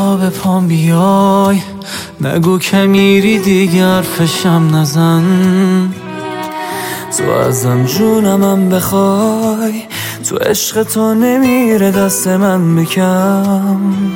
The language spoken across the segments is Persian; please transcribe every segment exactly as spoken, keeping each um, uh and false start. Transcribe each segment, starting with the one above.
تا به پام بیای، نگو که میری دیگر فشم نزن. تو ازم جونمم بخوای، تو عشق تو نمیره دست من بکم.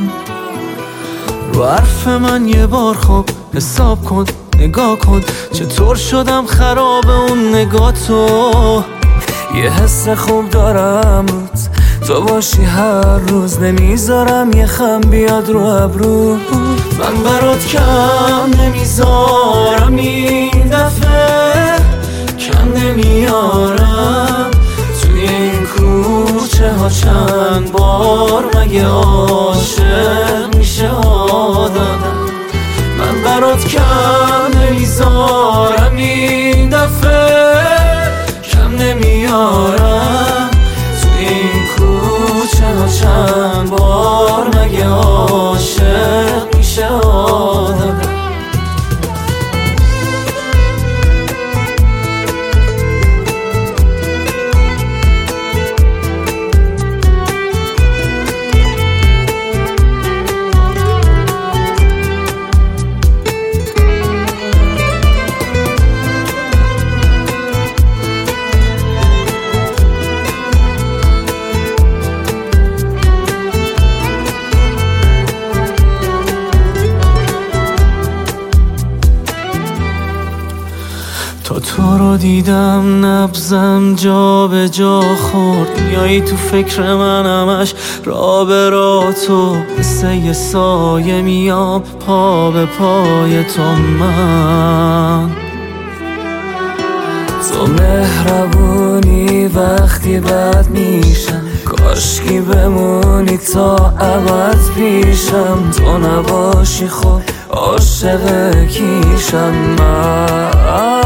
رو حرف من یه بار خوب حساب کن، نگاه کن چطور شدم خراب اون نگاه تو. یه حس خوب دارم روت، تو باشی هر روز نمیذارم یه خم بیاد رو ابرو. من برات کم نمیذارم این دفعه، کم نمیارم توی این کوچه ها چند بار مگه عاشق میشه آدم. من برات کم نمیذارم این دفعه، کم نمیارم توی این کوچه ها چند بار مگه عاشق میشه آدم. تا تو رو دیدم نبضم جا به جا خورد، میایی تو فکر من همش را به را تو. مثل یه سایه میام پا به پای تو. من تو مهربونی وقتی بد میشم، کاشکی بمونی تا ابد پیشم. تو نباشی خب عاشق کیشم. من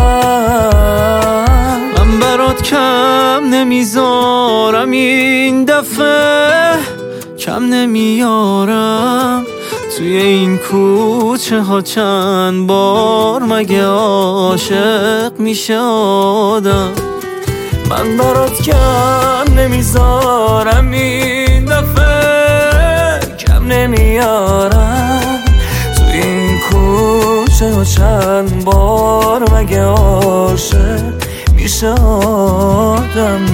من برات کم نمیذارم این دفعه، کم نمیارم توی این کوچه ها چند بار مگه عاشق میشه آدم. من برات کم نمیذارم این دفعه، کم نمیارم توی این کوچه ها چند بار مگه عاشق میشه آدم.